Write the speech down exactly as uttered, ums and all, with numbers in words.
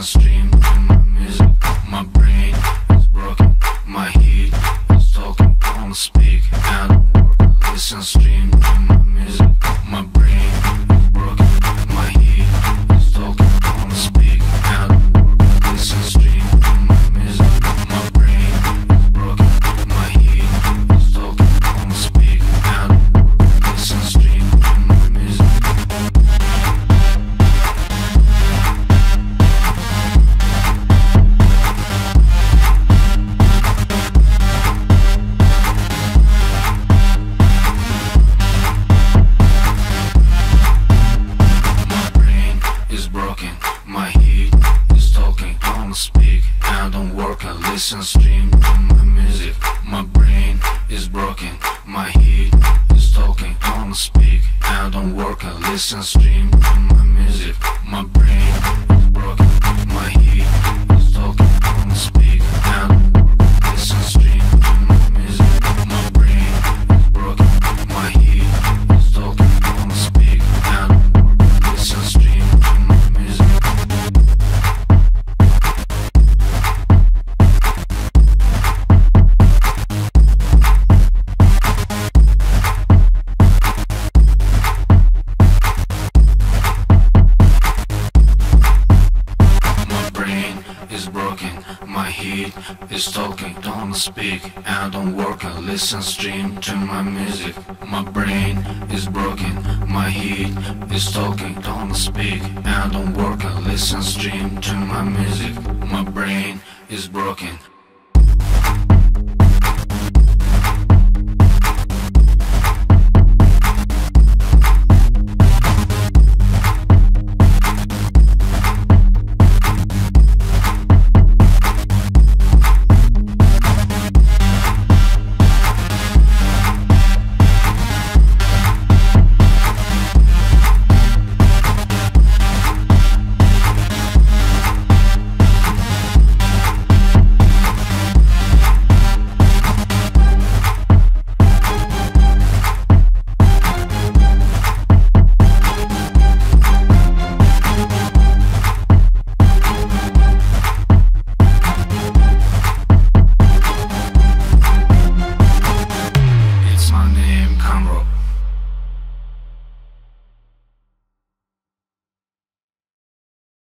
stream to my music. My brain is broken, my heat is talking, I wanna speak, I don't work, I listen, stream to my music. My brain is broken, my heat is talking, I wanna speak, I don't work, I listen, stream to my music. My brain is broken, my heat is talking, I wanna speak, I don't work, I listen, stream to my music. My heat is talking, I wanna speak, I don't work, I listen, stream to my music. My brain is broken, my heat is talking, I wanna speak, I don't work, I listen, stream to my music. My brain is broken, my heat is talking, I wanna speak, I don't work, I listen, stream to my music. My brain is broken, my heat is talking, I wanna speak, I don't work, I listen, stream to my music. Is broken, my heat is talking, don't wanna speak, I don't work, I listen, stream to my music. My brain is broken, my heat is talking, don't wanna speak, I don't work, I listen, stream to my music. My brain is broken.